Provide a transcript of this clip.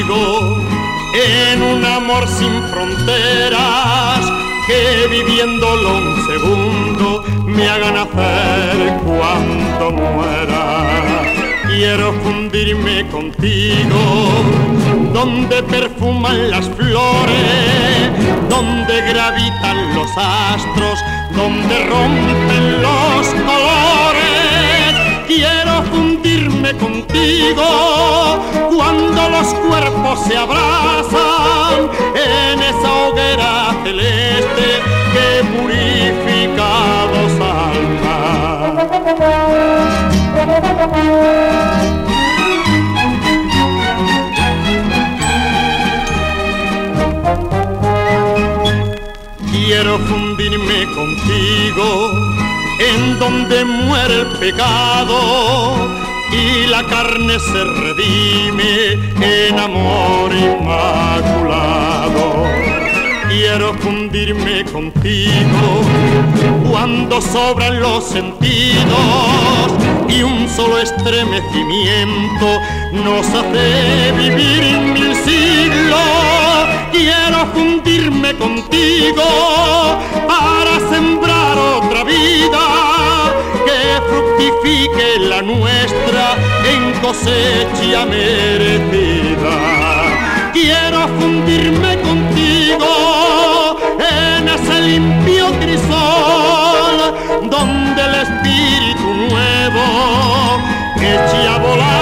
contigo en un amor sin fronteras, que viviéndolo un segundo me haga nacer cuando muera. Quiero fundirme contigo donde perfuman las flores, donde gravitan los astros, donde rompen los colores. Quiero fundirme contigo cuando los cuerpos se abrazan en esa hoguera celeste que purifica dos almas. Quiero fundirme contigo en donde muere el pecado y la carne se redime en amor inmaculado. Quiero fundirme contigo cuando sobran los sentidos y un solo estremecimiento nos hace vivir 1000 siglos. Quiero fundirme contigo para sembrar otra vida que fructifique la nuestra en cosecha merecida. Quiero fundirme contigo en ese limpio crisol donde el espíritu nuevo eche a volar